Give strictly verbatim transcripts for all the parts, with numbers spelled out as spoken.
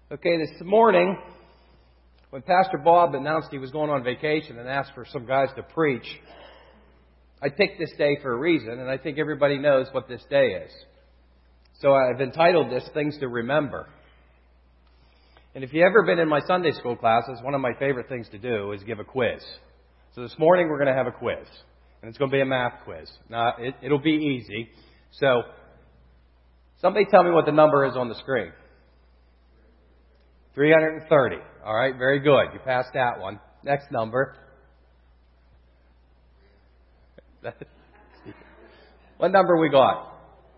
Okay, this morning, when Pastor Bob announced he was going on vacation and asked for some guys to preach, I picked this day for a reason, and I think everybody knows what this day is. So I've entitled this Things to Remember. And if you've ever been in my Sunday school classes, one of my favorite things to do is give a quiz. So this morning we're going to have a quiz, and it's going to be a math quiz. Now, it, it'll be easy. So somebody tell me what the number is on the screen. three hundred thirty. All right, very good. You passed that one. Next number. What number we got?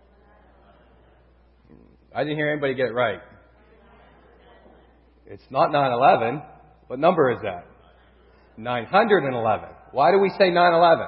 I didn't hear anybody get it right. It's not nine eleven. What number is that? nine hundred eleven. Why do we say nine eleven?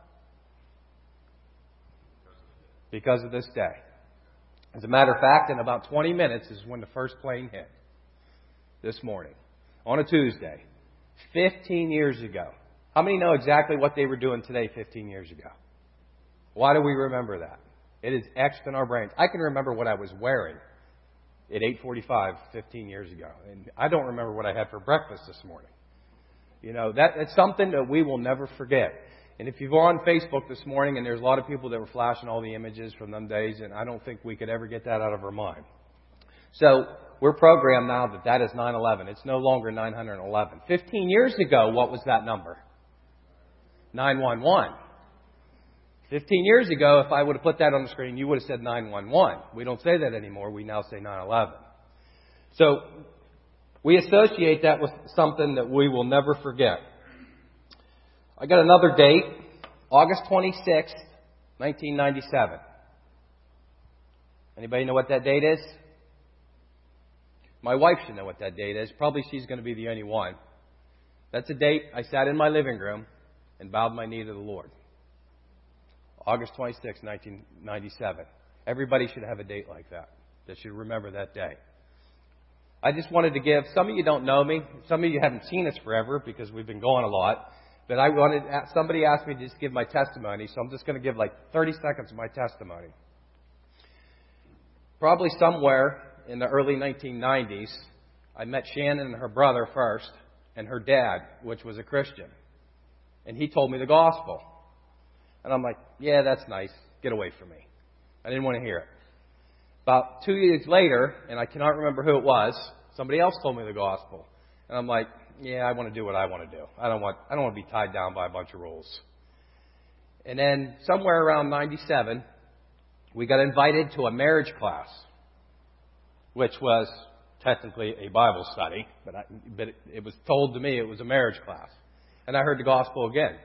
Because of this day. As a matter of fact, in about twenty minutes is when the first plane hit. This morning, on a Tuesday, fifteen years ago. How many know exactly what they were doing today fifteen years ago? Why do we remember that? It is etched in our brains. I can remember what I was wearing at eight forty-five fifteen years ago. And I don't remember what I had for breakfast this morning. You know, that, that's something that we will never forget. And if you go on Facebook this morning, and there's a lot of people that were flashing all the images from them days, and I don't think we could ever get that out of our mind. So we're programmed now that that is nine eleven. It's no longer nine hundred eleven. Fifteen years ago, what was that number? nine one one. Fifteen years ago, if I would have put that on the screen, you would have said nine one one. We don't say that anymore. We now say nine eleven. So we associate that with something that we will never forget. I got another date, August twenty-sixth, nineteen ninety-seven. Anybody know what that date is? My wife should know what that date is. Probably she's going to be the only one. That's a date I sat in my living room and bowed my knee to the Lord. August twenty-sixth, nineteen ninety-seven. Everybody should have a date like that. They should remember that day. I just wanted to give, some of you don't know me. Some of you haven't seen us forever because we've been going a lot. But I wanted, somebody asked me to just give my testimony, so I'm just going to give like thirty seconds of my testimony. Probably somewhere in the early nineteen nineties, I met Shannon and her brother first, and her dad, which was a Christian. And he told me the gospel. And I'm like, yeah, that's nice. Get away from me. I didn't want to hear it. About two years later, and I cannot remember who it was, somebody else told me the gospel. And I'm like, yeah, I want to do what I want to do. I don't want, I don't want to be tied down by a bunch of rules. And then somewhere around ninety-seven, we got invited to a marriage class, which was technically a Bible study, but, I, but it, it was told to me it was a marriage class. And I heard the gospel again.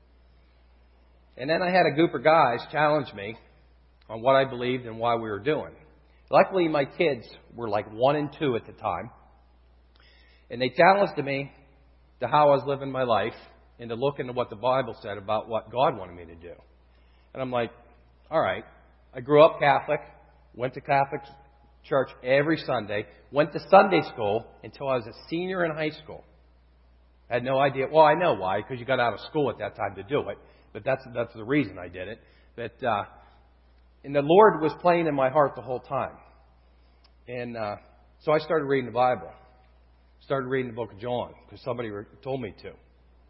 And then I had a group of guys challenge me on what I believed and why we were doing. Luckily, my kids were like one and two at the time. And they challenged me to how I was living my life and to look into what the Bible said about what God wanted me to do. And I'm like, all right. I grew up Catholic, went to Catholic church every Sunday, went to Sunday school until I was a senior in high school. I had no idea. Well, I know why, because you got out of school at that time to do it. But that's that's the reason I did it. But uh, and the Lord was playing in my heart the whole time. And uh, so I started reading the Bible. Started reading the book of John because somebody told me to.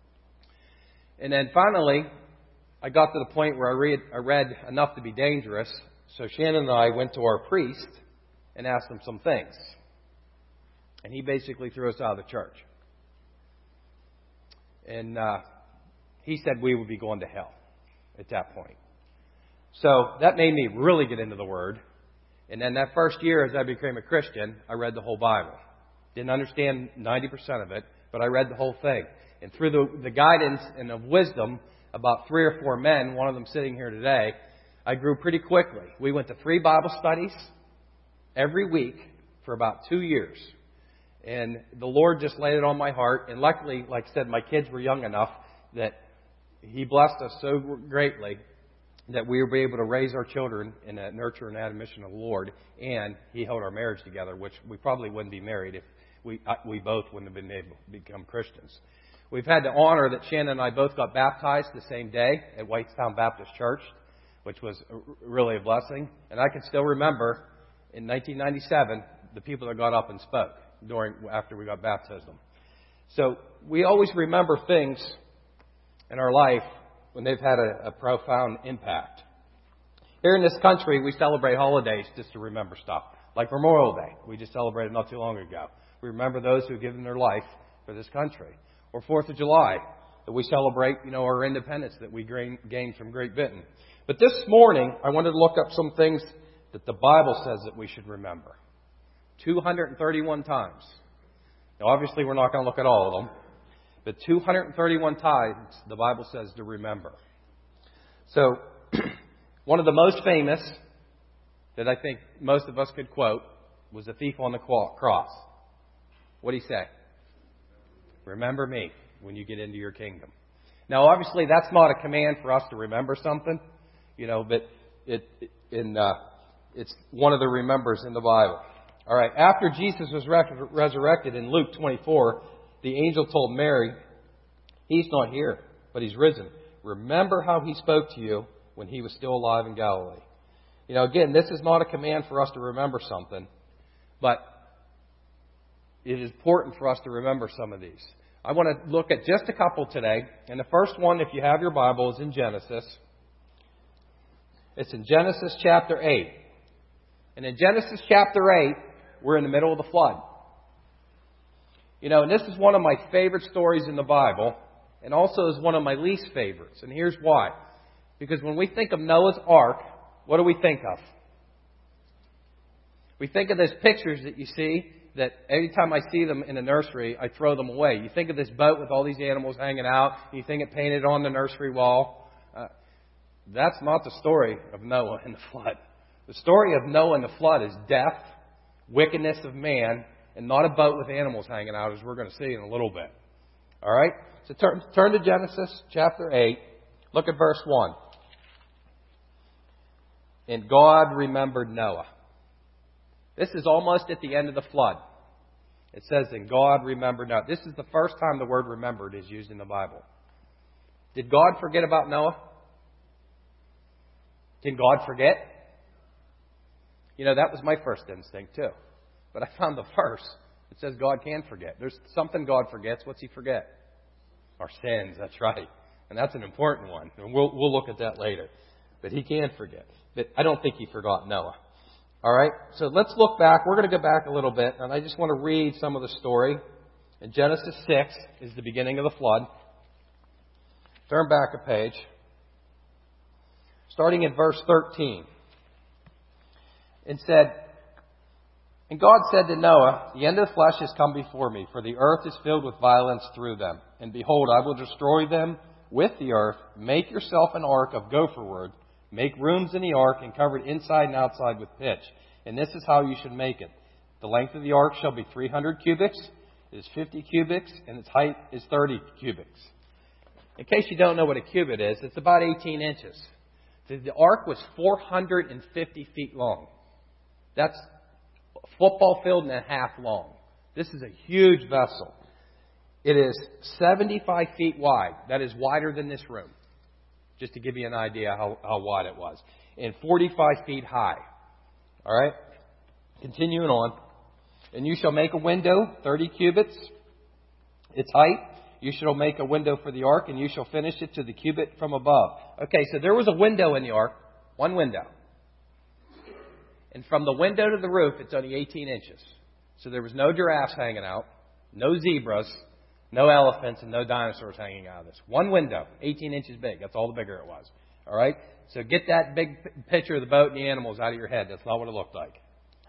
And then finally, I got to the point where I read, I read enough to be dangerous. So Shannon and I went to our priest and asked him some things. And he basically threw us out of the church. And uh, he said we would be going to hell at that point. So that made me really get into the Word. And then that first year as I became a Christian, I read the whole Bible. Didn't understand ninety percent of it, but I read the whole thing. And through the, the guidance and the wisdom about three or four men, one of them sitting here today, I grew pretty quickly. We went to three Bible studies every week for about two years. And the Lord just laid it on my heart. And luckily, like I said, my kids were young enough that He blessed us so greatly that we were able to raise our children in the nurture and admonition of the Lord. And He held our marriage together, which we probably wouldn't be married if we we both wouldn't have been able to become Christians. We've had the honor that Shannon and I both got baptized the same day at Whitestown Baptist Church, which was really a blessing. And I can still remember in nineteen ninety-seven the people that got up and spoke. during after we got baptism. So we always remember things in our life when they've had a, a profound impact. Here in this country, we celebrate holidays just to remember stuff. Like Memorial Day, we just celebrated not too long ago. We remember those who have given their life for this country. Or Fourth of July, that we celebrate, you know, our independence that we gained from Great Britain. But this morning, I wanted to look up some things that the Bible says that we should remember. two hundred thirty-one times. Now, obviously, we're not going to look at all of them. But two hundred thirty-one times, the Bible says to remember. So, one of the most famous that I think most of us could quote was the thief on the cross. What did he say? Remember me when you get into your kingdom. Now, obviously, that's not a command for us to remember something, you know, but it in uh, it's one of the remembers in the Bible. All right. After Jesus was re- resurrected in Luke twenty-four, the angel told Mary, "He's not here, but he's risen. Remember how he spoke to you when he was still alive in Galilee." You know, again, this is not a command for us to remember something, but it is important for us to remember some of these. I want to look at just a couple today. And the first one, if you have your Bible, is in Genesis. It's in Genesis chapter eight. And in Genesis chapter eight, we're in the middle of the flood. You know, and this is one of my favorite stories in the Bible, and also is one of my least favorites. And here's why. Because when we think of Noah's Ark, what do we think of? We think of those pictures that you see, that every time I see them in a nursery, I throw them away. You think of this boat with all these animals hanging out, and you think it painted on the nursery wall. Uh, that's not the story of Noah and the flood. The story of Noah and the flood is death, wickedness of man, and not a boat with animals hanging out, as we're going to see in a little bit. All right? So turn, turn to Genesis chapter eight. Look at verse one. And God remembered Noah. This is almost at the end of the flood. It says, and God remembered Noah. This is the first time the word remembered is used in the Bible. Did God forget about Noah? Can God forget? You know, that was my first instinct too. But I found the verse. It says God can forget. There's something God forgets. What's He forget? Our sins. That's right. And that's an important one. And we'll, we'll look at that later. But He can forget. But I don't think He forgot Noah. All right, so let's look back. We're going to go back a little bit, and I just want to read some of the story. In Genesis six is the beginning of the flood. Turn back a page. Starting in verse thirteen. It said, and God said to Noah, the end of the flesh has come before me, for the earth is filled with violence through them. And behold, I will destroy them with the earth. Make yourself an ark of gopher wood. Make rooms in the ark and cover it inside and outside with pitch. And this is how you should make it. The length of the ark shall be three hundred cubits. It is fifty cubits, and its height is thirty cubits. In case you don't know what a cubit is, it's about eighteen inches. The ark was four hundred fifty feet long. That's a football field and a half long. This is a huge vessel. It is seventy-five feet wide. That is wider than this room. Just to give you an idea how, how wide it was. And forty-five feet high. All right? Continuing on. And you shall make a window, thirty cubits, its height. You shall make a window for the ark, and you shall finish it to the cubit from above. Okay, so there was a window in the ark. One window. And from the window to the roof, it's only eighteen inches. So there was no giraffes hanging out, no zebras, no elephants, and no dinosaurs hanging out of this. One window, eighteen inches big. That's all the bigger it was. All right? So get that big p- picture of the boat and the animals out of your head. That's not what it looked like.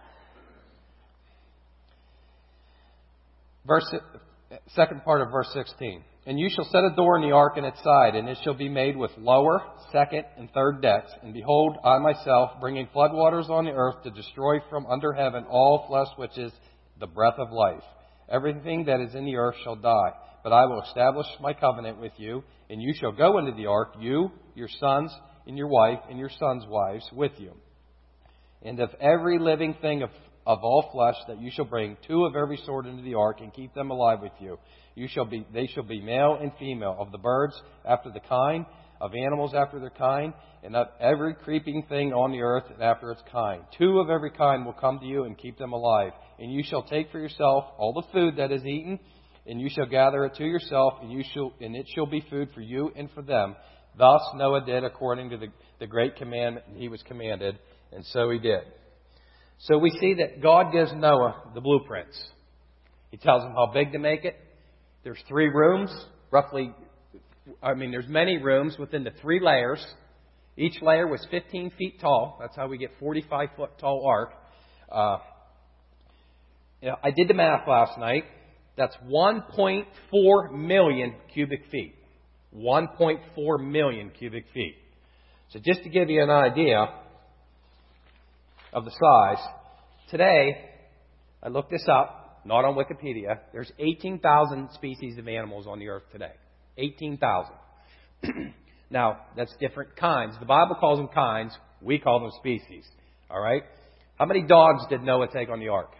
Verse, second part of verse sixteen. And you shall set a door in the ark in its side, and it shall be made with lower, second, and third decks. And behold, I myself, bringing floodwaters on the earth to destroy from under heaven all flesh which is the breath of life. Everything that is in the earth shall die. But I will establish my covenant with you, and you shall go into the ark, you, your sons, and your wife, and your sons' wives with you. And of every living thing of, of all flesh that you shall bring, two of every sort into the ark, and keep them alive with you. You shall be, they shall be male and female, of the birds after the kind, of animals after their kind, and of every creeping thing on the earth after its kind. Two of every kind will come to you and keep them alive. And you shall take for yourself all the food that is eaten, and you shall gather it to yourself, and you shall, and it shall be food for you and for them. Thus Noah did according to the, the great commandment he was commanded, and so he did. So we see that God gives Noah the blueprints. He tells him how big to make it. There's three rooms, roughly, I mean, there's many rooms within the three layers. Each layer was fifteen feet tall. That's how we get forty-five foot tall ark. Uh, you know, I did the math last night. That's one point four million cubic feet. one point four million cubic feet. So just to give you an idea of the size, today, I looked this up, not on Wikipedia, there's eighteen thousand species of animals on the earth today. eighteen thousand. Now, that's different kinds. The Bible calls them kinds. We call them species. All right? How many dogs did Noah take on the ark?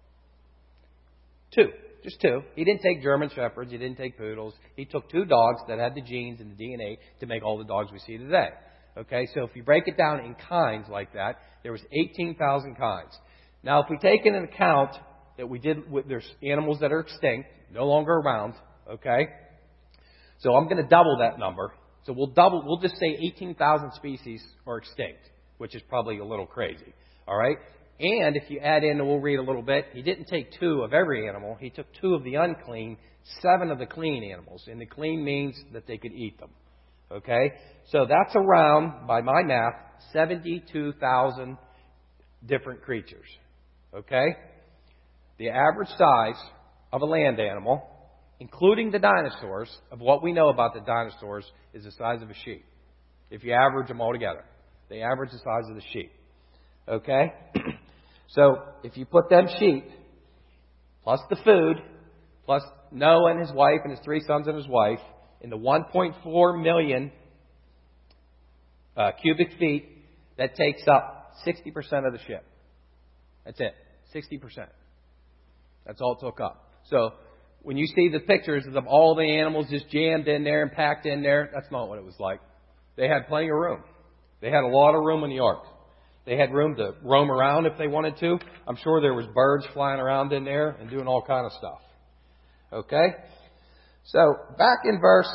Two. Just two. He didn't take German Shepherds. He didn't take Poodles. He took two dogs that had the genes and the D N A to make all the dogs we see today. Okay? So if you break it down in kinds like that, there was eighteen thousand kinds. Now, if we take into account that we did, there's animals that are extinct, no longer around. Okay? So I'm going to double that number. So we'll double, we'll just say eighteen thousand species are extinct, which is probably a little crazy. All right? And if you add in, and we'll read a little bit, he didn't take two of every animal. He took two of the unclean, seven of the clean animals. And the clean means that they could eat them. Okay? So that's around, by my math, seventy-two thousand different creatures. Okay? The average size of a land animal, including the dinosaurs, of what we know about the dinosaurs, is the size of a sheep. If you average them all together. They average the size of the sheep. Okay? So, if you put them sheep, plus the food, plus Noah and his wife and his three sons and his wife, in the one point four million uh, cubic feet, that takes up sixty percent of the ship. That's it. sixty percent. That's all it took up. So, when you see the pictures of them, all the animals just jammed in there and packed in there, that's not what it was like. They had plenty of room. They had a lot of room in the ark. They had room to roam around if they wanted to. I'm sure there was birds flying around in there and doing all kind of stuff. Okay? So, back in verse...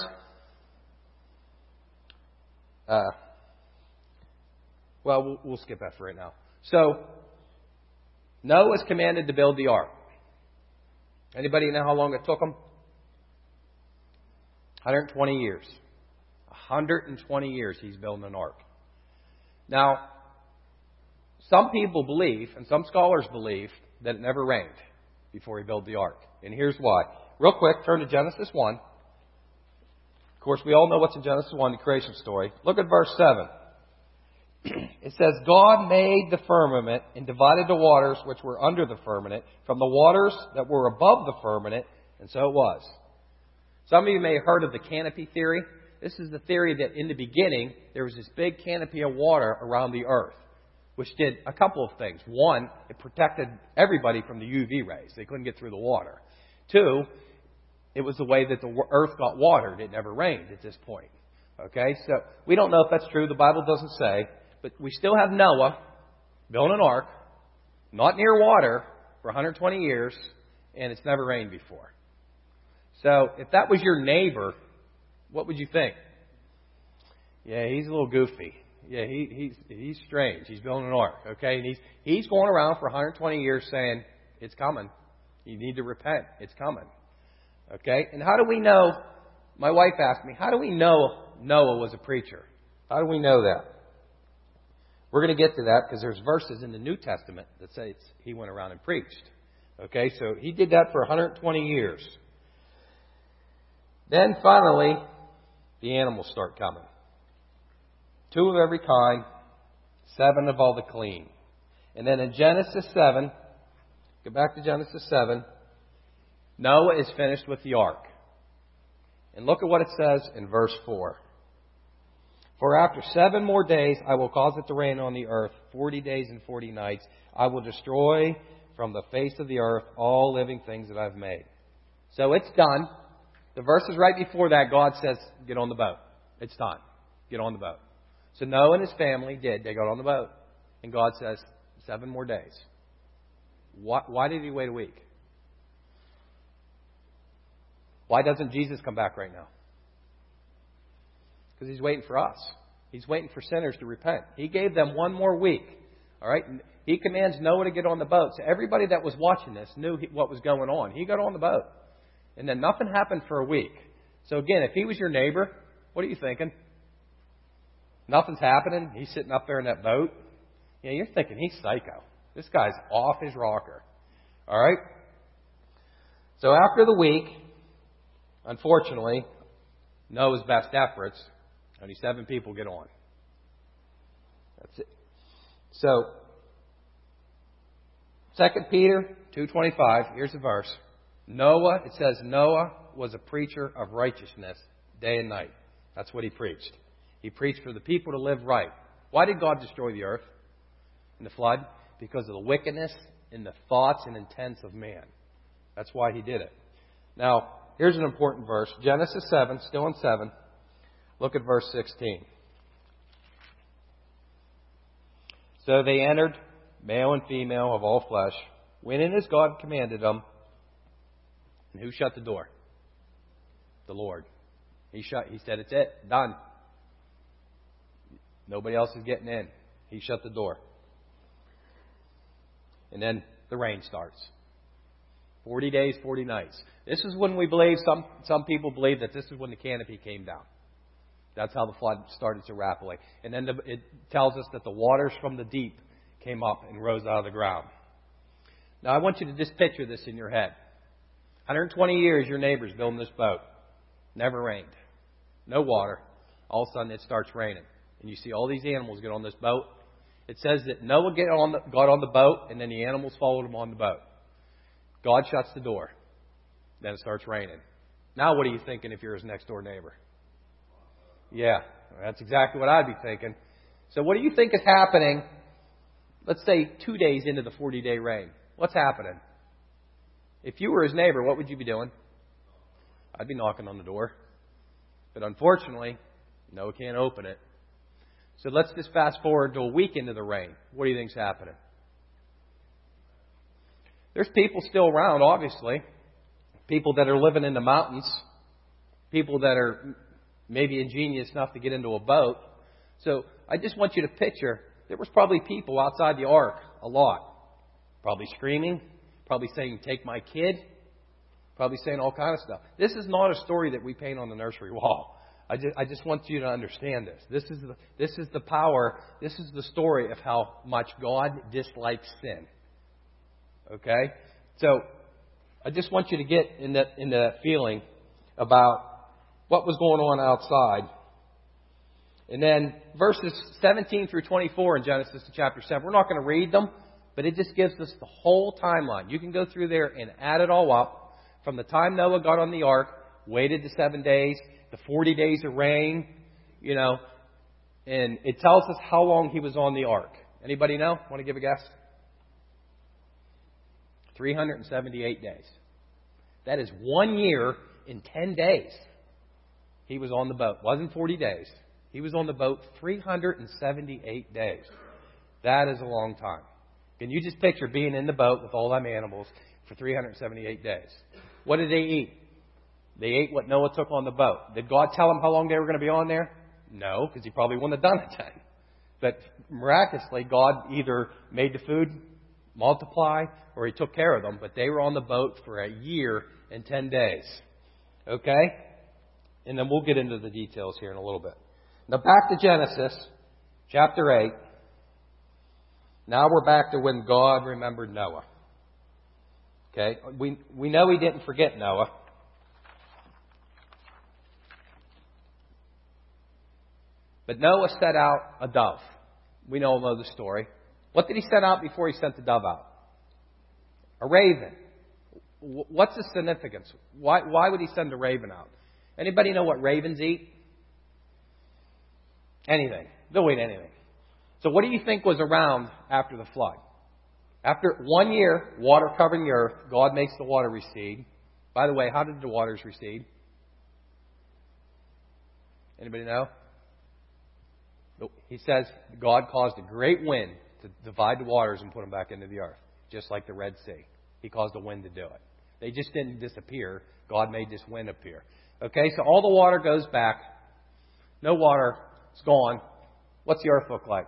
Uh, well, well, we'll skip that for right now. So, Noah was commanded to build the ark. Anybody know how long it took them? one hundred twenty years. one hundred twenty years he's building an ark. Now, some people believe, and some scholars believe, that it never rained before he built the ark. And here's why. Real quick, turn to Genesis one. Of course, we all know what's in Genesis one, the creation story. Look at verse seven. It says, God made the firmament and divided the waters which were under the firmament from the waters that were above the firmament, and so it was. Some of you may have heard of the canopy theory. This is the theory that in the beginning, there was this big canopy of water around the earth, which did a couple of things. One, it protected everybody from the U V rays. They couldn't get through the water. Two, it was the way that the earth got watered. It never rained at this point. Okay, so we don't know if that's true. The Bible doesn't say. But we still have Noah building an ark, not near water, for one hundred twenty years, and it's never rained before. So if that was your neighbor, what would you think? Yeah, he's a little goofy. Yeah, he, he's he's strange. He's building an ark, okay? And he's he's going around for one hundred twenty years saying, it's coming. You need to repent. It's coming. Okay? And how do we know? My wife asked me, how do we know Noah was a preacher? How do we know that? We're going to get to that because there's verses in the New Testament that say he went around and preached. Okay, so he did that for one hundred twenty years. Then finally, the animals start coming. Two of every kind, seven of all the clean. And then in Genesis seven, go back to Genesis seven, Noah is finished with the ark. And look at what it says in verse four. For after seven more days I will cause it to rain on the earth, forty days and forty nights. I will destroy from the face of the earth all living things that I've made. So it's done. The verses right before that, God says, get on the boat. It's done. Get on the boat. So Noah and his family did. They got on the boat. And God says, seven more days. Why, why did he wait a week? Why doesn't Jesus come back right now? Because he's waiting for us. He's waiting for sinners to repent. He gave them one more week. All right? He commands Noah to get on the boat. So everybody that was watching this knew what was going on. He got on the boat. And then nothing happened for a week. So again, if he was your neighbor, what are you thinking? Nothing's happening. He's sitting up there in that boat. Yeah, you're thinking he's psycho. This guy's off his rocker. All right? So after the week, unfortunately, Noah's best efforts, only seven people get on. That's it. So, Second Peter two twenty-five, here's the verse. Noah, it says Noah was a preacher of righteousness day and night. That's what he preached. He preached for the people to live right. Why did God destroy the earth in the flood? Because of the wickedness in the thoughts and intents of man. That's why he did it. Now, here's an important verse. Genesis seven, still in seven. Look at verse sixteen. So they entered, male and female of all flesh, went in as God commanded them. And who shut the door? The Lord. He shut. He said, it's it. Done. Nobody else is getting in. He shut the door. And then the rain starts. Forty days, forty nights. This is when we believe, some, some people believe that this is when the canopy came down. That's how the flood started to rapidly. And then the, it tells us that the waters from the deep came up and rose out of the ground. Now I want you to just picture this in your head. one hundred twenty years your neighbor's building this boat. Never rained. No water. All of a sudden it starts raining. And you see all these animals get on this boat. It says that Noah get on the, got on the boat and then the animals followed him on the boat. God shuts the door. Then it starts raining. Now what are you thinking if you're his next door neighbor? Yeah, that's exactly what I'd be thinking. So what do you think is happening, let's say two days into the forty-day rain? What's happening? If you were his neighbor, what would you be doing? I'd be knocking on the door. But unfortunately, Noah can't open it. So let's just fast forward to a week into the rain. What do you think's happening? There's people still around, obviously. People that are living in the mountains. People that are maybe ingenious enough to get into a boat. So I just want you to picture, there was probably people outside the ark a lot. Probably screaming. Probably saying, take my kid. Probably saying all kind of stuff. This is not a story that we paint on the nursery wall. I just, I just want you to understand this. This is the, this is the power. This is the story of how much God dislikes sin. Okay? So, I just want you to get in that, in that feeling about what was going on outside. And then verses seventeen through twenty-four in Genesis chapter seven. We're not going to read them, but it just gives us the whole timeline. You can go through there and add it all up. From the time Noah got on the ark, waited the seven days, the forty days of rain, you know, and it tells us how long he was on the ark. Anybody know? Want to give a guess? three hundred seventy-eight days. That is one year in ten days. He was on the boat. It wasn't forty days. He was on the boat three hundred seventy-eight days. That is a long time. Can you just picture being in the boat with all them animals for three hundred seventy-eight days? What did they eat? They ate what Noah took on the boat. Did God tell them how long they were going to be on there? No, because he probably wouldn't have done it then. But miraculously, God either made the food multiply or he took care of them. But they were on the boat for a year and ten days. Okay? And then we'll get into the details here in a little bit. Now back to Genesis chapter eight. Now we're back to when God remembered Noah. Okay? We, we know he didn't forget Noah. But Noah set out a dove. We all know the story. What did he set out before he sent the dove out? A raven. What's the significance? Why, why would he send a raven out? Anybody know what ravens eat? Anything. They'll eat anything. So what do you think was around after the flood? After one year, water covering the earth, God makes the water recede. By the way, how did the waters recede? Anybody know? He says God caused a great wind to divide the waters and put them back into the earth, just like the Red Sea. He caused the wind to do it. They just didn't disappear. God made this wind appear. Okay, so all the water goes back. No water. It's gone. What's the earth look like?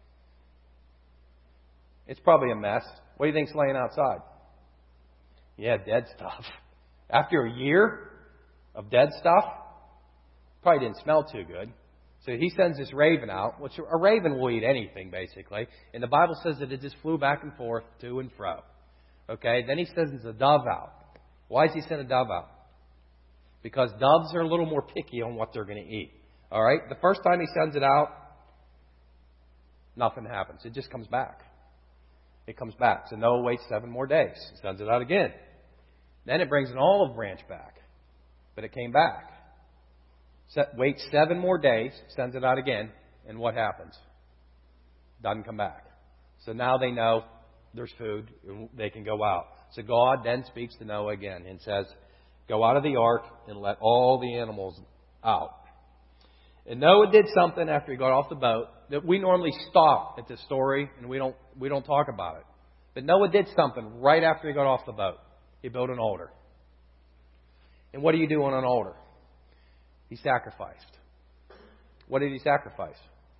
It's probably a mess. What do you think's laying outside? Yeah, dead stuff. After a year of dead stuff, probably didn't smell too good. So he sends this raven out, which a raven will eat anything, basically. And the Bible says that it just flew back and forth, to and fro. Okay, then he sends a dove out. Why does he send a dove out? Because doves are a little more picky on what they're going to eat. All right, the first time he sends it out, nothing happens. It just comes back. It comes back. So Noah waits seven more days. He sends it out again. Then it brings an olive branch back. But it came back. Set, waits seven more days, sends it out again, and what happens? Doesn't come back. So now they know there's food, and they can go out. So God then speaks to Noah again and says, go out of the ark and let all the animals out. And Noah did something after he got off the boat that we normally stop at this story and we don't we don't talk about it. But Noah did something right after he got off the boat. He built an altar. And what do you do on an altar? He sacrificed. What did he sacrifice?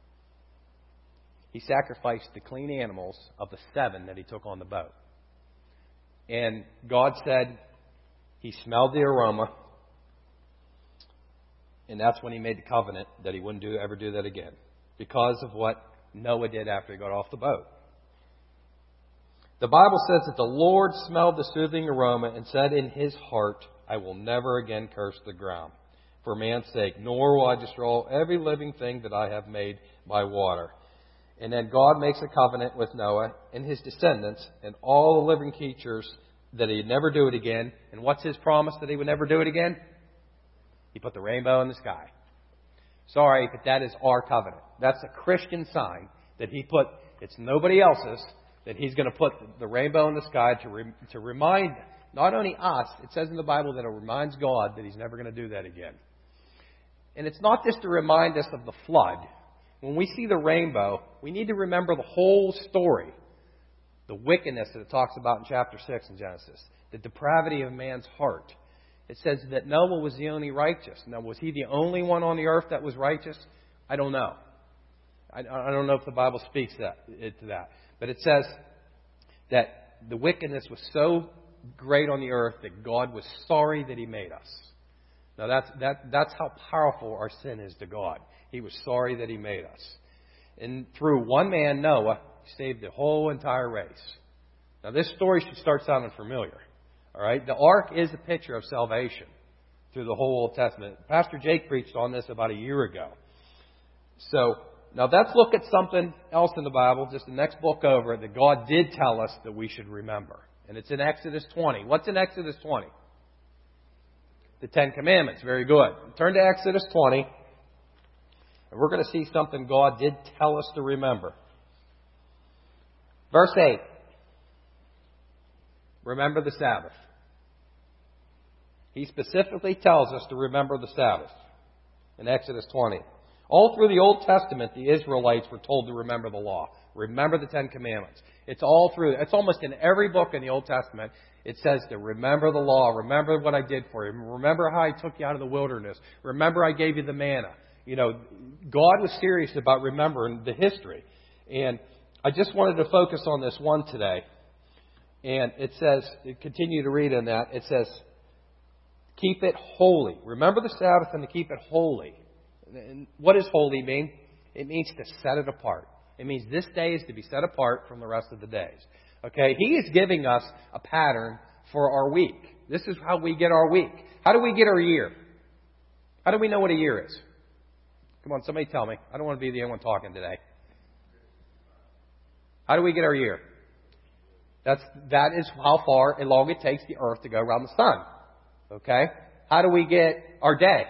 He sacrificed the clean animals of the seven that he took on the boat. And God said he smelled the aroma. And that's when he made the covenant that he wouldn't do ever do that again. Because of what Noah did after he got off the boat. The Bible says that the Lord smelled the soothing aroma and said in his heart, I will never again curse the ground for man's sake, nor will I destroy every living thing that I have made by water. And then God makes a covenant with Noah and his descendants and all the living creatures that he'd never do it again. And what's his promise that he would never do it again? He put the rainbow in the sky. Sorry, but that is our covenant. That's a Christian sign that he put. It's nobody else's. That he's going to put the rainbow in the sky to re, to remind not only us. It says in the Bible that it reminds God that he's never going to do that again. And it's not just to remind us of the flood. When we see the rainbow, we need to remember the whole story. The wickedness that it talks about in chapter six in Genesis. The depravity of man's heart. It says that Noah was the only righteous. Now, was he the only one on the earth that was righteous? I don't know. I, I don't know if the Bible speaks that, it, to that. But it says that the wickedness was so great on the earth that God was sorry that he made us. Now, that's, that, that's how powerful our sin is to God. He was sorry that he made us. And through one man, Noah, he saved the whole entire race. Now, this story should start sounding familiar. All right, the ark is a picture of salvation through the whole Old Testament. Pastor Jake preached on this about a year ago. So now let's look at something else in the Bible, just the next book over, that God did tell us that we should remember. And it's in Exodus twenty. What's in Exodus twenty? The Ten Commandments. Very good. Turn to Exodus twenty. And we're going to see something God did tell us to remember. Verse eight. Remember the Sabbath. He specifically tells us to remember the Sabbath in Exodus twenty. All through the Old Testament, the Israelites were told to remember the law. Remember the Ten Commandments. It's all through. It's almost in every book in the Old Testament. It says to remember the law. Remember what I did for you. Remember how I took you out of the wilderness. Remember I gave you the manna. You know, God was serious about remembering the history. And I just wanted to focus on this one today. And it says, continue to read in that, it says, keep it holy. Remember the Sabbath and to keep it holy. And what does holy mean? It means to set it apart. It means this day is to be set apart from the rest of the days. Okay, he is giving us a pattern for our week. This is how we get our week. How do we get our year? How do we know what a year is? Come on, somebody tell me. I don't want to be the only one talking today. How do we get our year? That's, that is how far and long it takes the earth to go around the sun. Okay? How do we get our day?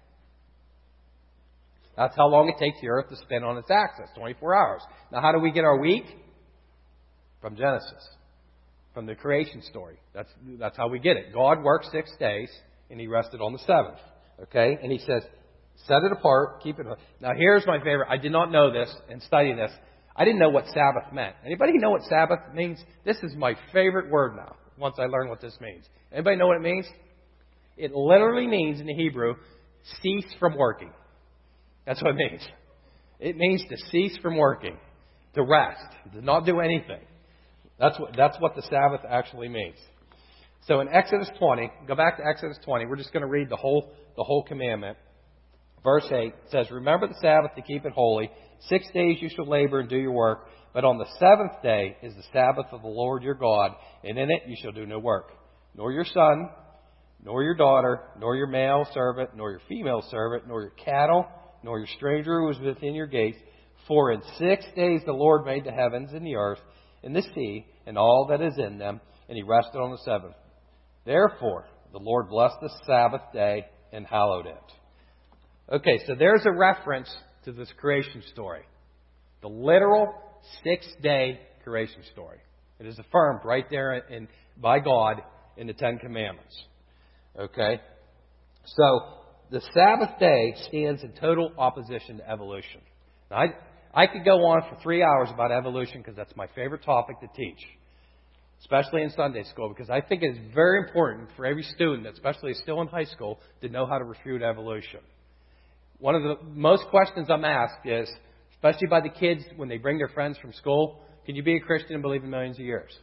That's how long it takes the earth to spin on its axis, twenty-four hours. Now, how do we get our week? From Genesis. From the creation story. That's, that's how we get it. God worked six days and he rested on the seventh. Okay? And he says, Set it apart. Keep it. Now, here's my favorite. I did not know this and study this. I didn't know what Sabbath meant. Anybody know what Sabbath means? This is my favorite word now, once I learned what this means. Anybody know what it means? It literally means, in the Hebrew, cease from working. That's what it means. It means to cease from working, to rest, to not do anything. That's what, that's what the Sabbath actually means. So in Exodus twenty, go back to Exodus twenty. We're just going to read the whole, the whole commandment. Verse eight says, "Remember the Sabbath to keep it holy. Six days you shall labor and do your work. But on the seventh day is the Sabbath of the Lord your God, and in it you shall do no work. Nor your son, nor your daughter, nor your male servant, nor your female servant, nor your cattle, nor your stranger who is within your gates. For in six days the Lord made the heavens and the earth and the sea and all that is in them, and He rested on the seventh. Therefore the Lord blessed the Sabbath day and hallowed it." Okay, so there's a reference to this creation story. The literal six-day creation story. It is affirmed right there in, by God in the Ten Commandments. Okay? So, the Sabbath day stands in total opposition to evolution. Now, I, I could go on for three hours about evolution because that's my favorite topic to teach. Especially in Sunday school, because I think it is very important for every student, especially still in high school, to know how to refute evolution. One of the most questions I'm asked is, especially by the kids when they bring their friends from school, can you be a Christian and believe in millions of years?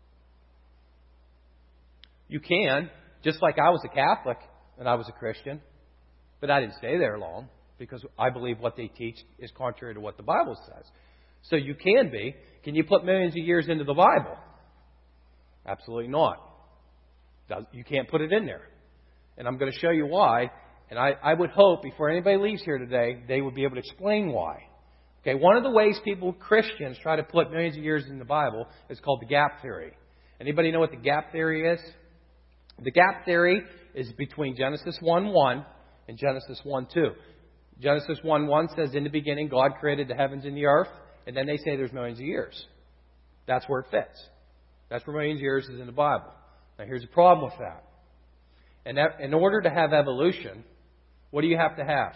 You can, just like I was a Catholic and I was a Christian, but I didn't stay there long because I believe what they teach is contrary to what the Bible says. So you can be. Can you put millions of years into the Bible? Absolutely not. You can't put it in there. And I'm going to show you why. And I, I would hope before anybody leaves here today, they would be able to explain why. Okay, one of the ways people, Christians, try to put millions of years in the Bible is called the gap theory. Anybody know what the gap theory is? The gap theory is between Genesis one one and Genesis one two. Genesis one one says, "In the beginning, God created the heavens and the earth." And then they say there's millions of years. That's where it fits. That's where millions of years is in the Bible. Now, here's the problem with that. And that, in order to have evolution, what do you have to have?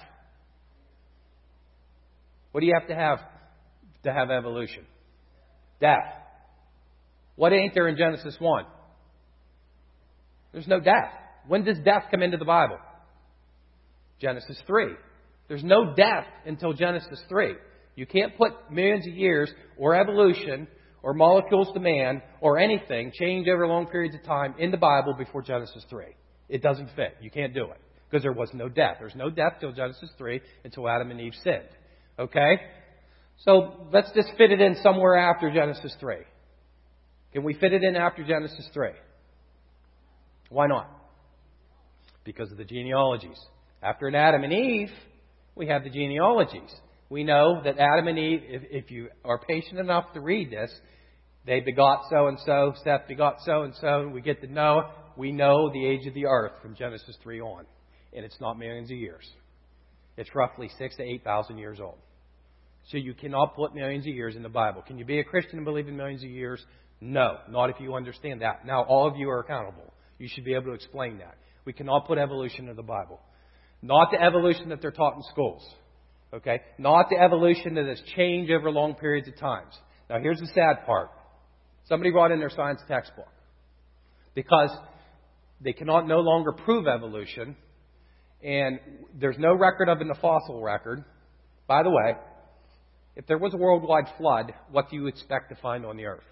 What do you have to have to have evolution? Death. What ain't there in Genesis one? There's no death. When does death come into the Bible? Genesis three. There's no death until Genesis three. You can't put millions of years or evolution or molecules to man or anything change over long periods of time in the Bible before Genesis three. It doesn't fit. You can't do it. Because there was no death. There's no death till Genesis three, until Adam and Eve sinned. Okay? So let's just fit it in somewhere after Genesis three. Can we fit it in after Genesis three? Why not? Because of the genealogies. After an Adam and Eve, we have the genealogies. We know that Adam and Eve, if, if you are patient enough to read this, they begot so-and-so, Seth begot so-and-so, we get to Noah. We know the age of the earth from Genesis three on. And it's not millions of years. It's roughly six to eight thousand years old. So you cannot put millions of years in the Bible. Can you be a Christian and believe in millions of years? No, not if you understand that. Now, all of you are accountable. You should be able to explain that. We cannot put evolution in the Bible. Not the evolution that they're taught in schools. Okay? Not the evolution that has changed over long periods of times. Now, here's the sad part. Somebody brought in their science textbook. Because they cannot no longer prove evolution. And there's no record of it in the fossil record. By the way, if there was a worldwide flood, what do you expect to find on the earth?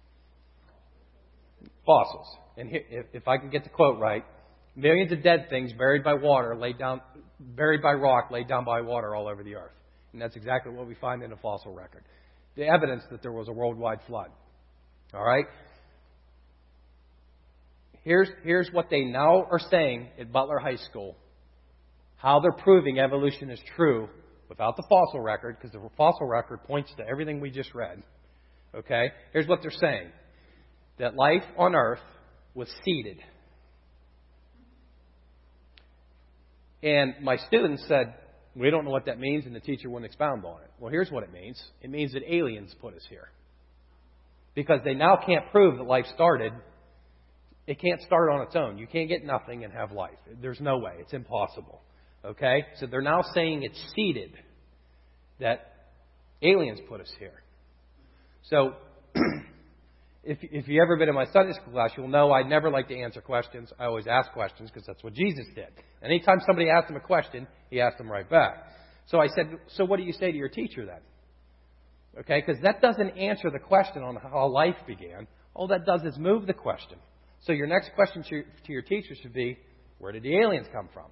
Fossils. And here, if, if I can get the quote right, millions of dead things buried by water, laid down, buried by rock, laid down by water all over the earth. And that's exactly what we find in the fossil record. The evidence that there was a worldwide flood. All right? Here's, here's what they now are saying at Butler High School. How they're proving evolution is true without the fossil record, because the fossil record points to everything we just read. Okay? Here's what they're saying. That life on earth was seeded. And my students said, we don't know what that means, and the teacher wouldn't expound on it. Well, here's what it means. It means that aliens put us here. Because they now can't prove that life started. It can't start on its own. You can't get nothing and have life. There's no way. It's impossible. Okay? So they're now saying it's seeded that aliens put us here. So if, if you've ever been in my Sunday school class, you'll know I never like to answer questions. I always ask questions because that's what Jesus did. Anytime somebody asked him a question, he asked them right back. So I said, so what do you say to your teacher then? Okay, because that doesn't answer the question on how life began. All that does is move the question. So your next question to your, to your teacher should be, where did the aliens come from?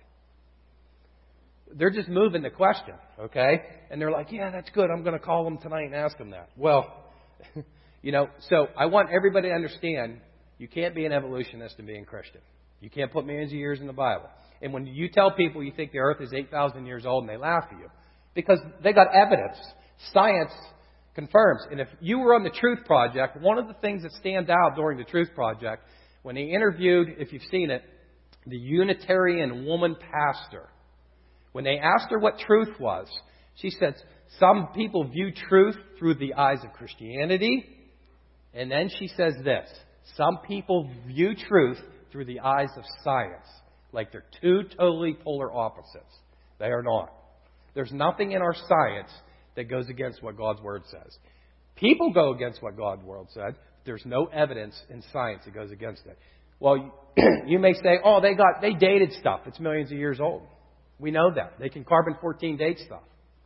They're just moving the question, okay? And they're like, yeah, that's good. I'm going to call them tonight and ask them that. Well, you know, so I want everybody to understand you can't be an evolutionist and being Christian. You can't put millions of years in the Bible. And when you tell people you think the earth is eight thousand years old and they laugh at you, because they got evidence. Science confirms. And if you were on the Truth Project, one of the things that stands out during the Truth Project, when they interviewed, if you've seen it, the Unitarian woman pastor, when they asked her what truth was, she said, some people view truth through the eyes of Christianity. And then she says this, some people view truth through the eyes of science. Like they're two totally polar opposites. They are not. There's nothing in our science that goes against what God's Word says. People go against what God's Word said. There's no evidence in science that goes against it. Well, you may say, oh, they got they dated stuff. It's millions of years old. We know that. They can carbon fourteen date stuff.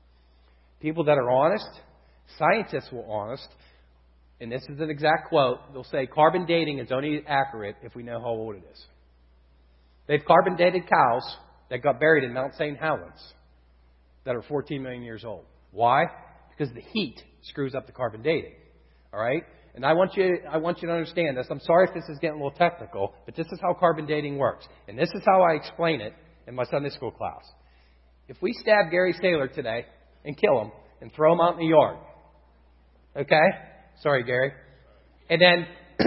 People that are honest, scientists will honest, and this is an exact quote, they'll say carbon dating is only accurate if we know how old it is. They've carbon dated cows that got buried in Mount Saint Helens that are fourteen million years old. Why? Because the heat screws up the carbon dating. All right? And I want you I want you to understand this. I'm sorry if this is getting a little technical, but this is how carbon dating works. And this is how I explain it in my Sunday school class. If we stab Gary Saylor today and kill him and throw him out in the yard, okay? Sorry, Gary. And then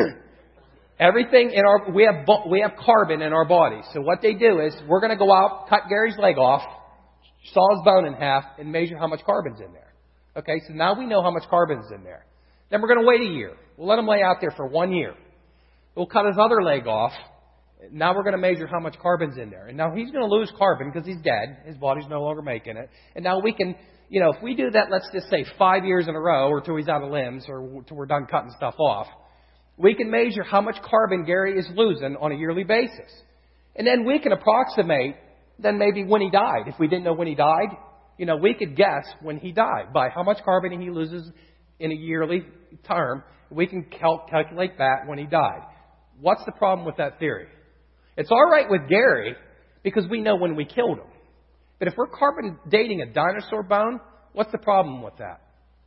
everything in our we have we have carbon in our bodies. So what they do is we're going to go out, cut Gary's leg off, saw his bone in half, and measure how much carbon's in there. Okay, so now we know how much carbon's in there. Then we're going to wait a year. We'll let him lay out there for one year. We'll cut his other leg off. Now we're going to measure how much carbon's in there. And now he's going to lose carbon because he's dead. His body's no longer making it. And now we can, you know, if we do that, let's just say five years in a row or till he's out of limbs or till we're done cutting stuff off, we can measure how much carbon Gary is losing on a yearly basis. And then we can approximate then maybe when he died. If we didn't know when he died, you know, we could guess when he died by how much carbon he loses in a yearly term. We can cal- calculate that when he died. What's the problem with that theory? It's all right with Gary because we know when we killed him. But if we're carbon dating a dinosaur bone, what's the problem with that?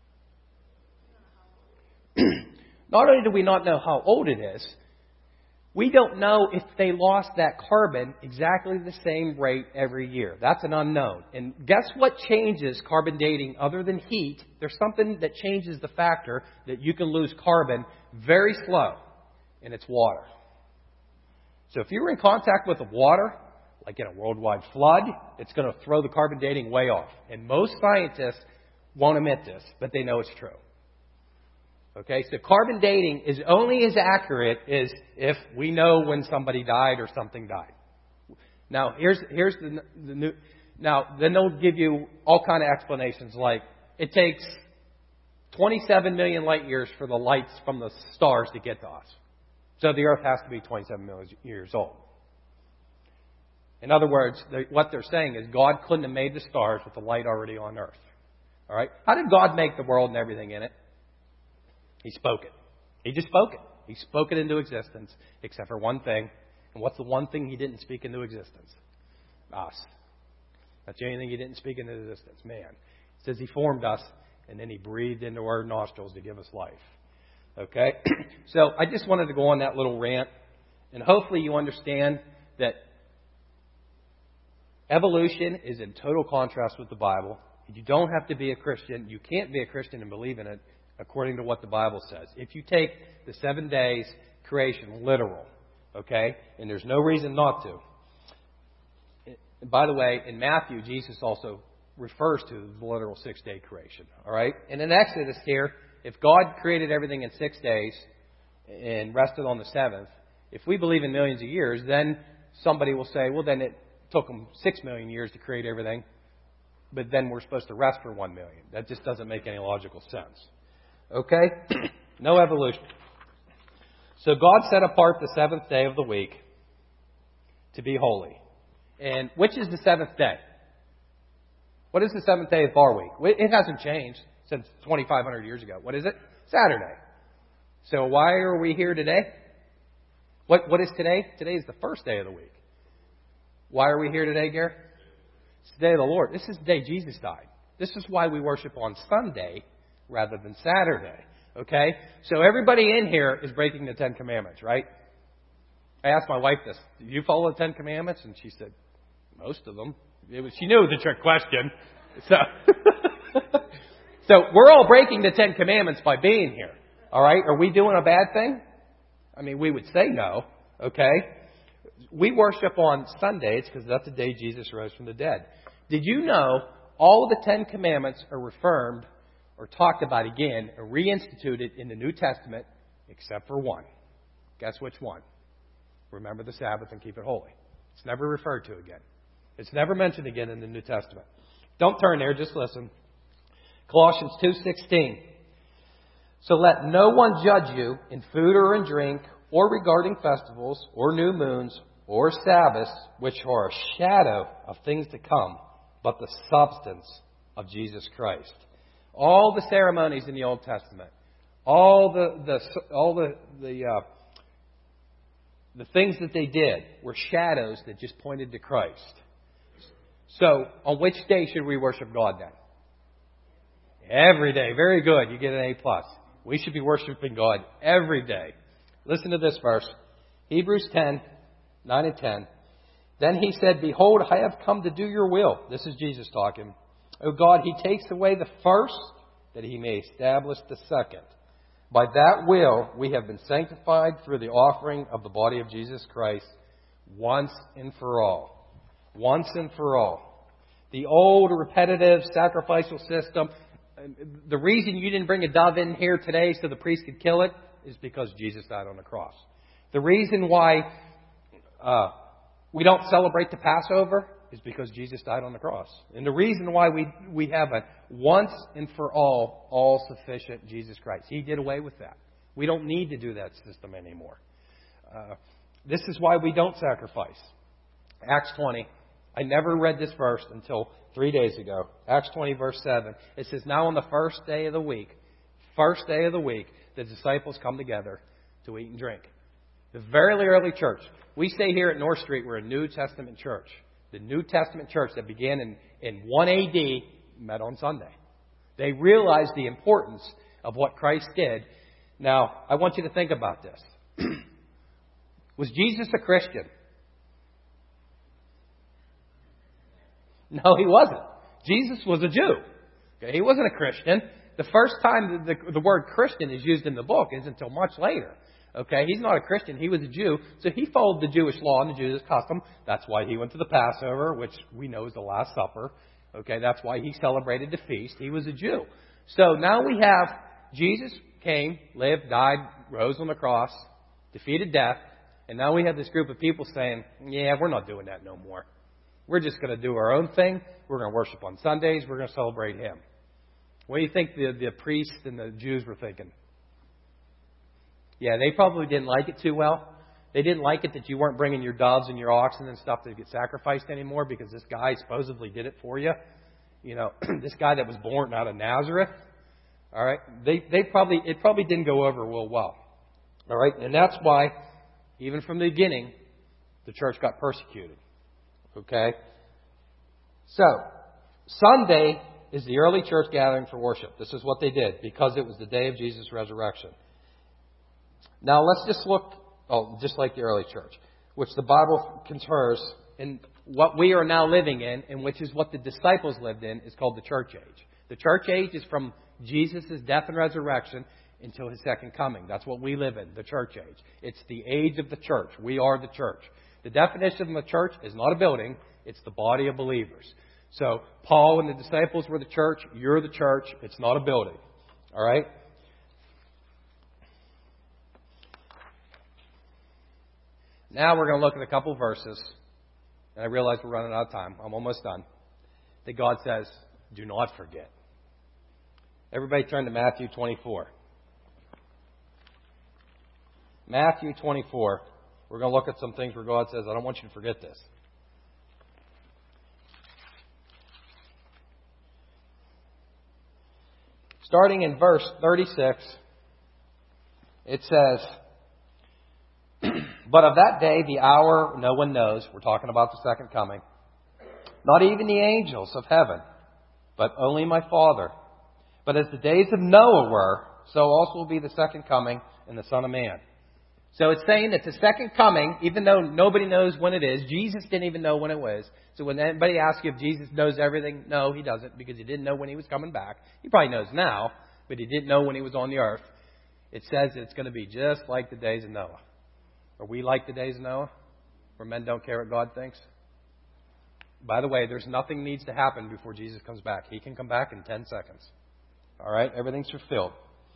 Not only do we not know how old it is, we don't know if they lost that carbon exactly the same rate every year. That's an unknown. And guess what changes carbon dating other than heat? There's something that changes the factor that you can lose carbon very slow, and it's water. So if you were in contact with the water, like in a worldwide flood, it's going to throw the carbon dating way off. And most scientists won't admit this, but they know it's true. Okay, so carbon dating is only as accurate as if we know when somebody died or something died. Now, here's here's the, the new. Now, then they'll give you all kind of explanations like it takes twenty-seven million light years for the lights from the stars to get to us. So the Earth has to be twenty-seven million years old. In other words, they, what they're saying is God couldn't have made the stars with the light already on Earth. All right? How did God make the world and everything in it? He spoke it. He just spoke it. He spoke it into existence, except for one thing. And what's the one thing He didn't speak into existence? Us. That's the only thing He didn't speak into existence. Man. It says He formed us, and then He breathed into our nostrils to give us life. Okay? So I just wanted to go on that little rant, and hopefully you understand that evolution is in total contrast with the Bible. You don't have to be a Christian. You can't be a Christian and believe in it according to what the Bible says. If you take the seven days creation literal, okay, and there's no reason not to. And by the way, in Matthew, Jesus also refers to the literal six-day creation. All right? And in Exodus here, if God created everything in six days and rested on the seventh, if we believe in millions of years, then somebody will say, well, then it took them six million years to create everything, but then we're supposed to rest for one million. That just doesn't make any logical sense. Okay? No evolution. So God set apart the seventh day of the week to be holy. And which is the seventh day? What is the seventh day of our week? It hasn't changed since twenty-five hundred years ago. What is it? Saturday. So why are we here today? What What is today? Today is the first day of the week. Why are we here today, Gary? It's the day of the Lord. This is the day Jesus died. This is why we worship on Sunday rather than Saturday. Okay? So everybody in here is breaking the Ten Commandments, right? I asked my wife this. Do you follow the Ten Commandments? And she said, most of them. It was, she knew it was a trick question. So, so we're all breaking the Ten Commandments by being here. All right? Are we doing a bad thing? I mean, we would say no. Okay? We worship on Sundays because that's the day Jesus rose from the dead. Did you know all of the Ten Commandments are reaffirmed or talked about again or reinstituted in the New Testament except for one? Guess which one? Remember the Sabbath and keep it holy. It's never referred to again. It's never mentioned again in the New Testament. Don't turn there, just listen. Colossians two sixteen. So let no one judge you in food or in drink, or regarding festivals, or new moons, or Sabbaths, which are a shadow of things to come, but the substance of Jesus Christ. All the ceremonies in the Old Testament, all the the all the the uh, the things that they did were shadows that just pointed to Christ. So, on which day should we worship God then? Every day. Very good. You get an A plus. We should be worshiping God every day. Listen to this verse. Hebrews ten, nine and ten. Then he said, behold, I have come to do your will. This is Jesus talking. O God, he takes away the first, that he may establish the second. By that will, we have been sanctified through the offering of the body of Jesus Christ once and for all. Once and for all. The old repetitive sacrificial system, the reason you didn't bring a dove in here today so the priest could kill it is because Jesus died on the cross. The reason why uh, we don't celebrate the Passover is because Jesus died on the cross. And the reason why we we have a once and for all, all-sufficient Jesus Christ. He did away with that. We don't need to do that system anymore. Uh, this is why we don't sacrifice. Acts twenty. I never read this verse until three days ago. Acts twenty, verse seven. It says, now on the first day of the week, first day of the week, the disciples come together to eat and drink. The very early church. We say here at North Street we're a New Testament church. The New Testament church that began in, in one A D met on Sunday. They realized the importance of what Christ did. Now, I want you to think about this. Was Jesus a Christian? No, he wasn't. Jesus was a Jew. Okay, he wasn't a Christian. The first time the, the, the word Christian is used in the book is until much later. Okay, he's not a Christian. He was a Jew. So he followed the Jewish law and the Jewish custom. That's why he went to the Passover, which we know is the Last Supper. Okay, that's why he celebrated the feast. He was a Jew. So now we have Jesus came, lived, died, rose on the cross, defeated death. And now we have this group of people saying, yeah, we're not doing that no more. We're just going to do our own thing. We're going to worship on Sundays. We're going to celebrate Him. What do you think the, the priests and the Jews were thinking? Yeah, they probably didn't like it too well. They didn't like it that you weren't bringing your doves and your oxen and stuff to get sacrificed anymore because this guy supposedly did it for you. You know, this guy that was born out of Nazareth. All right, they they probably it probably didn't go over real well. All right, and that's why even from the beginning the church got persecuted. Okay, so Sunday is the early church gathering for worship. This is what they did because it was the day of Jesus' resurrection. Now let's just look, oh, just like the early church, which the Bible confers in what we are now living in, and which is what the disciples lived in, is called the church age. The church age is from Jesus' death and resurrection until His second coming. That's what we live in, the church age. It's the age of the church. We are the church. The definition of the church is not a building, it's the body of believers. So Paul and the disciples were the church, you're the church, it's not a building. All right? Now we're going to look at a couple verses, and I realize we're running out of time. I'm almost done. That God says, do not forget. Everybody turn to Matthew twenty-four. Matthew twenty-four. We're going to look at some things where God says, I don't want you to forget this. Starting in verse thirty-six, it says, but of that day, the hour, no one knows. We're talking about the second coming. Not even the angels of heaven, but only my Father. But as the days of Noah were, so also will be the second coming and the Son of Man. So it's saying that the second coming, even though nobody knows when it is, Jesus didn't even know when it was. So when anybody asks you if Jesus knows everything, no, He doesn't, because He didn't know when He was coming back. He probably knows now, but He didn't know when He was on the earth. It says that it's going to be just like the days of Noah. Are we like the days of Noah, where men don't care what God thinks? By the way, there's nothing needs to happen before Jesus comes back. He can come back in ten seconds. All right? Everything's fulfilled.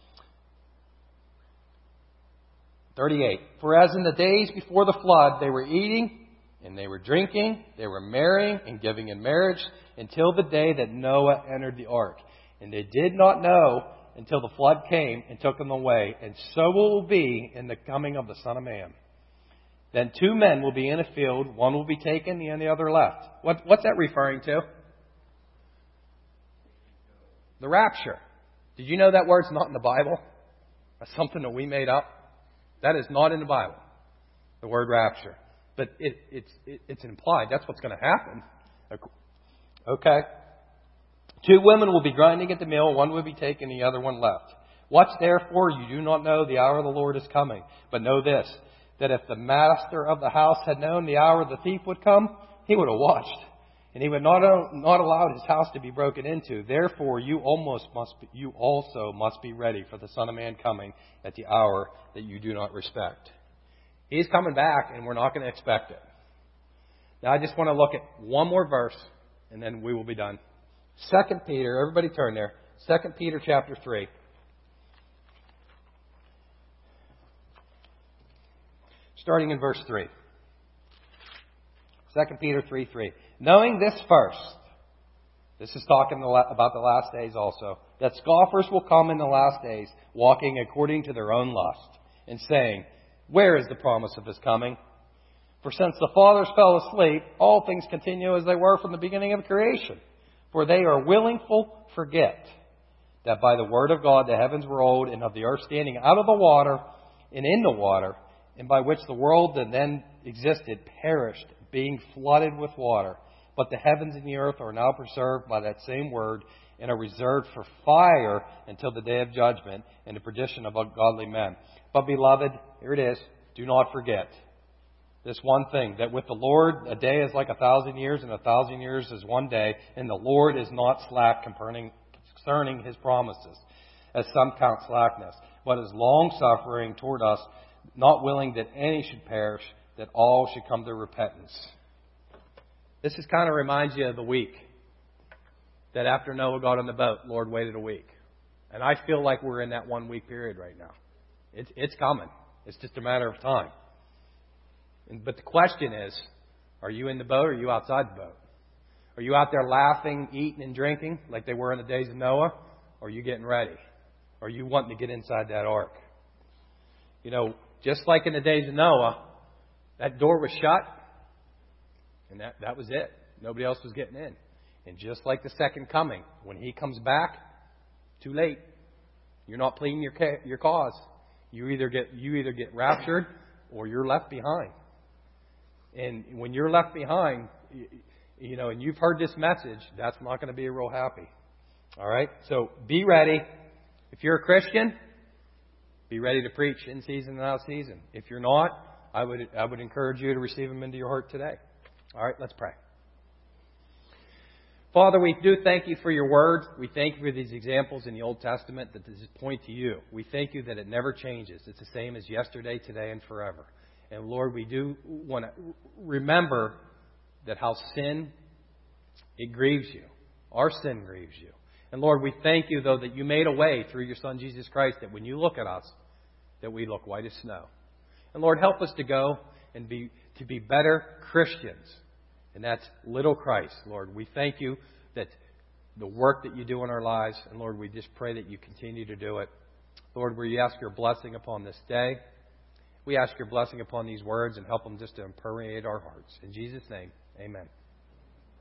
thirty-eight. For as in the days before the flood, they were eating and they were drinking, they were marrying and giving in marriage until the day that Noah entered the ark. And they did not know until the flood came and took them away. And so it will be in the coming of the Son of Man. Then two men will be in a field, one will be taken and the other left. What, what's that referring to? The rapture. Did you know that word's not in the Bible? That's something that we made up. That is not in the Bible, the word rapture. But it, it's, it, it's implied. That's what's going to happen. Okay. Two women will be grinding at the mill. One will be taken, the other one left. Watch therefore, you do not know the hour of the Lord is coming. But know this, that if the master of the house had known the hour the thief would come, he would have watched. And he would not, not allow his house to be broken into. Therefore, you almost must be, you also must be ready for the Son of Man coming at the hour that you do not respect. He's coming back, and we're not going to expect it. Now, I just want to look at one more verse, and then we will be done. Second Peter, everybody turn there. Second Peter chapter three. Starting in verse three. Second Peter three three. Knowing this first, this is talking about the last days also, that scoffers will come in the last days, walking according to their own lust, and saying, where is the promise of His coming? For since the fathers fell asleep, all things continue as they were from the beginning of creation. For they are willingful forget that by the word of God the heavens were old, and of the earth standing out of the water and in the water, and by which the world that then existed perished, being flooded with water. But the heavens and the earth are now preserved by that same word, and are reserved for fire until the day of judgment and the perdition of ungodly men. But beloved, here it is, do not forget this one thing, that with the Lord a day is like a thousand years, and a thousand years is one day, and the Lord is not slack concerning His promises, as some count slackness, but is long-suffering toward us, not willing that any should perish, that all should come to repentance. This is kind of reminds you of the week that after Noah got on the boat, Lord waited a week. And I feel like we're in that one week period right now. It's, it's coming. It's just a matter of time. And, but the question is, are you in the boat or are you outside the boat? Are you out there laughing, eating, and drinking like they were in the days of Noah? Or are you getting ready? Or are you wanting to get inside that ark? You know, just like in the days of Noah, that door was shut. And that, that was it. Nobody else was getting in. And just like the second coming, when He comes back, too late. You're not pleading your your cause. You either get you either get raptured or you're left behind. And when you're left behind, you, you know, and you've heard this message, that's not going to be real happy. All right? So be ready. If you're a Christian, be ready to preach in season and out of season. If you're not, I would I would encourage you to receive Him into your heart today. All right, let's pray. Father, we do thank You for Your word. We thank You for these examples in the Old Testament that just point to You. We thank You that it never changes. It's the same as yesterday, today, and forever. And Lord, we do want to remember that how sin, it grieves You. Our sin grieves You. And Lord, we thank You, though, that You made a way through Your Son, Jesus Christ, that when You look at us, that we look white as snow. And Lord, help us to go and be to be better Christians And that's little Christ, Lord. We thank you that the work that you do in our lives, and Lord, we just pray that you continue to do it. Lord, we ask your blessing upon this day. We ask your blessing upon these words and help them just to permeate our hearts. In Jesus' name, amen.